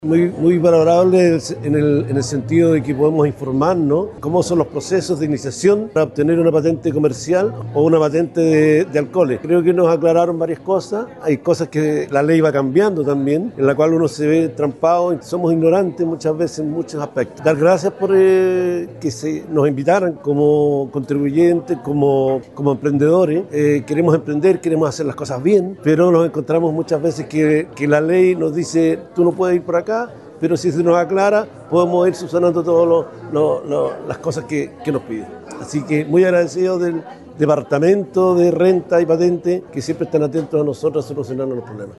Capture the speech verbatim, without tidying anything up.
Muy, muy valorable en el, en el sentido de que podemos informarnos cómo son los procesos de iniciación para obtener una patente comercial o una patente de, de alcoholes. Creo que nos aclararon varias cosas, hay cosas que la ley va cambiando también, en la cual uno se ve trampado, somos ignorantes muchas veces en muchos aspectos. Dar gracias por eh, que se nos invitaran como contribuyentes, como, como emprendedores. Eh, queremos emprender, queremos hacer las cosas bien, pero nos encontramos muchas veces que, que la ley nos dice, tú no puedes ir por acá, pero si se nos aclara, podemos ir subsanando todas las cosas que, que nos piden. Así que muy agradecido del Departamento de Renta y Patente, que siempre están atentos a nosotros a solucionarnos los problemas.